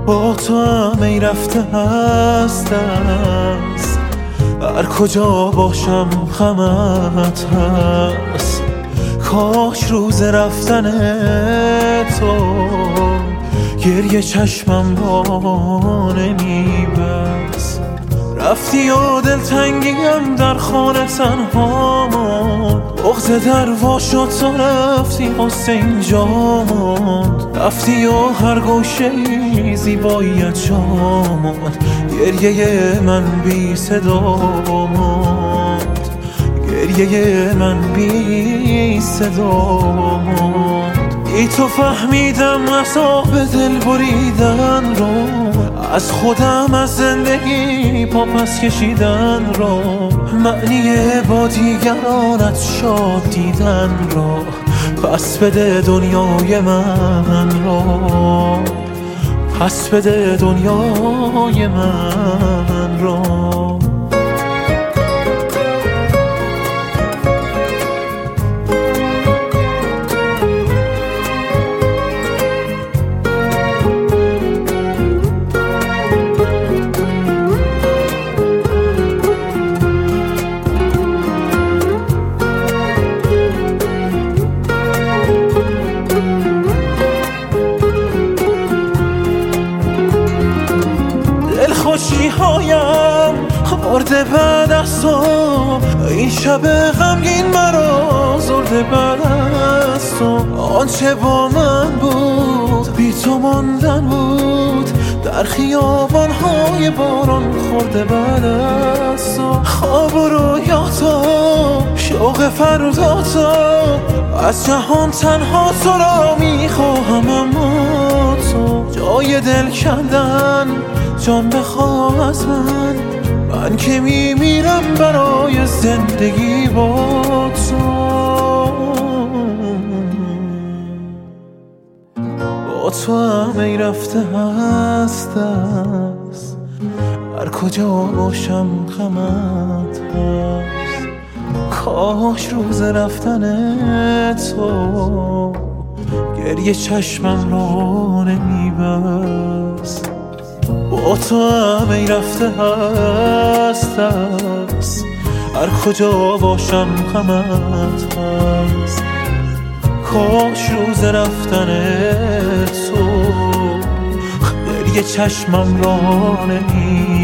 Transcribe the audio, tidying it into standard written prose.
با تو هم ای رفته هست هر کجا باشم غمت هست. کاش روز رفتن تو گریه چشمم را نمیبست. رفتی و دلتنگیم در خانه تنها ماند، بغض در وا شد تا رفتی قصه اینجا ماند. رفتی و هر گوشه زیباییت جا ماند، گریه من بی صدا ماند، گریه من بی صدا ماند. ای تو فهمیدم عذاب دل بریدن رو، از خودم از زندگی پا پس کشیدن رو، معنی با دیگرانت شاد دیدن رو. پس بده دنیای من رو، پس بده دنیای من رو. خوشی هایم خورده بعد از تو، این شب غمگین مرا زرده بعد از تو. آنچه با من بود بی تو ماندن بود، در خیابان های باران خورده بعد از تو. خواب و رویاتا شوق فردا تا، از جهان تنها تو را میخواهم اما تو. جای دل کندن جان بخواه از من که میمیرم برای زندگی با تو. با تو هم ای رفته هست هر کجا باشم غمت هست. کاش روز رفتن تو گریه چشمم را نمیبست. با تو هم ای رفته هست هر کجا باشم غمت هست. کاش روز رفتن تو گریه چشمم را نمی